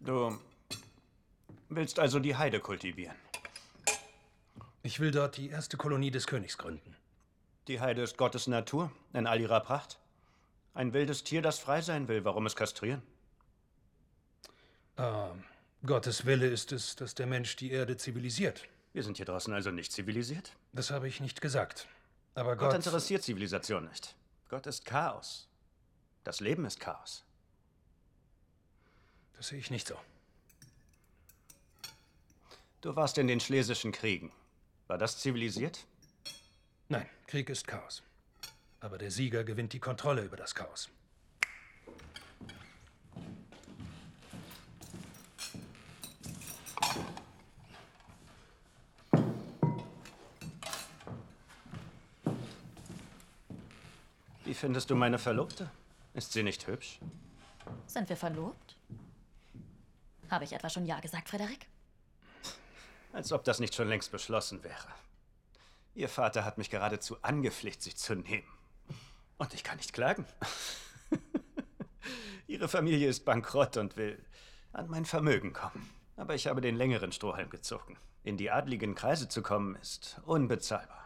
Du willst also die Heide kultivieren. Ich will dort die erste Kolonie des Königs gründen. Die Heide ist Gottes Natur, in all ihrer Pracht. Ein wildes Tier, das frei sein will, warum es kastrieren? Gottes Wille ist es, dass der Mensch die Erde zivilisiert. Wir sind hier draußen also nicht zivilisiert? Das habe ich nicht gesagt. Aber Gott interessiert Zivilisation nicht. Gott ist Chaos. Das Leben ist Chaos. Das sehe ich nicht so. Du warst in den Schlesischen Kriegen. War das zivilisiert? Nein, Krieg ist Chaos. Aber der Sieger gewinnt die Kontrolle über das Chaos. Wie findest du meine Verlobte? Ist sie nicht hübsch? Sind wir verlobt? Habe ich etwa schon Ja gesagt, Frederik? Als ob das nicht schon längst beschlossen wäre. Ihr Vater hat mich geradezu angefleht, sie zu nehmen. Und ich kann nicht klagen. Ihre Familie ist bankrott und will an mein Vermögen kommen. Aber ich habe den längeren Strohhalm gezogen. In die adligen Kreise zu kommen, ist unbezahlbar.